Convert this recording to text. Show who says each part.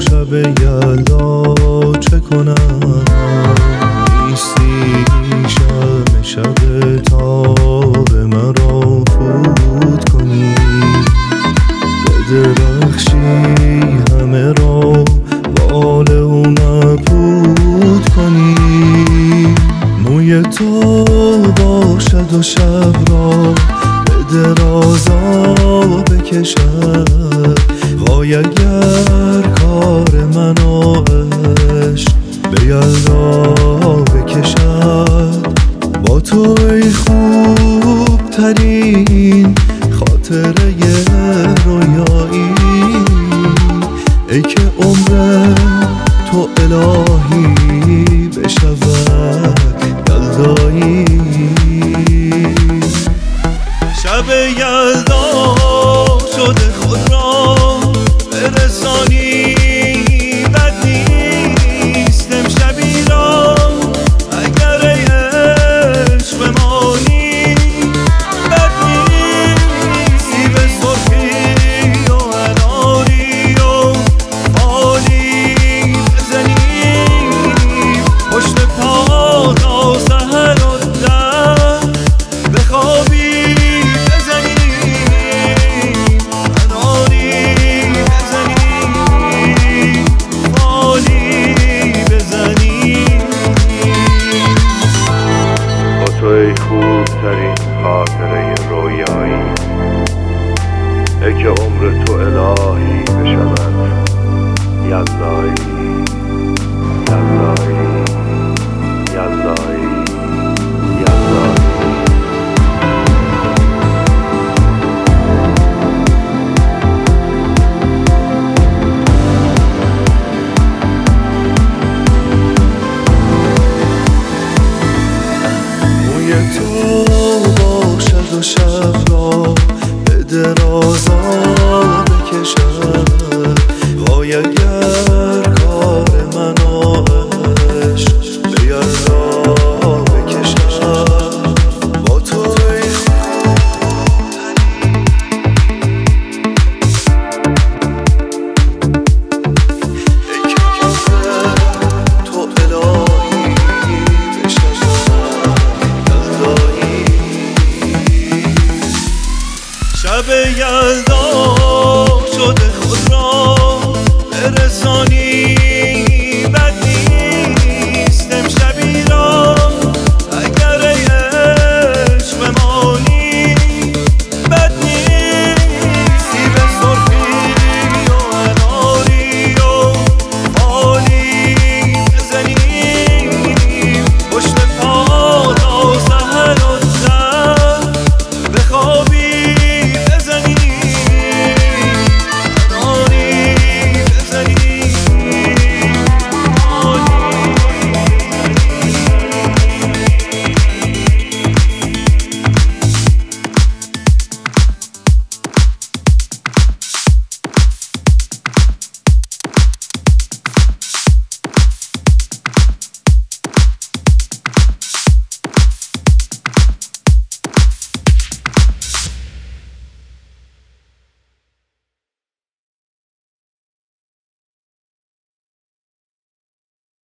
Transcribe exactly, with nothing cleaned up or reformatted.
Speaker 1: شب یلدا چه کنم؟ نیستی شب شب تاب مرا فوت کنی، بدرخشی همه را بال و مبهوت کنی. موی تو باشد و شب را به درازا بکشد، وای اگر کار من و عشق به یلدا بکشد. با تو ای خوب ترین خاطره رویایی، ای که عمر تو الهی بشود یلدایی. شب یلدا شده خود را برسانی، بد نیست امشبی را اگر ای عشق بمانی. بد نیستی به سرخی و اناری و فالی بزنی، پشت پا تا سحر و در بخوابی.
Speaker 2: توی خوب ترین خاطره رویایی، ای که عمر تو الهی بشود یلدایی. یلدایی یلدایی یلدایی.
Speaker 1: تو باشد و شب را به درازا بکشد، وای اگر کار من و عشق به یلدا بکشد. با تو ای ای که عمر تو الهی شب یلدا شده خود را برسانی.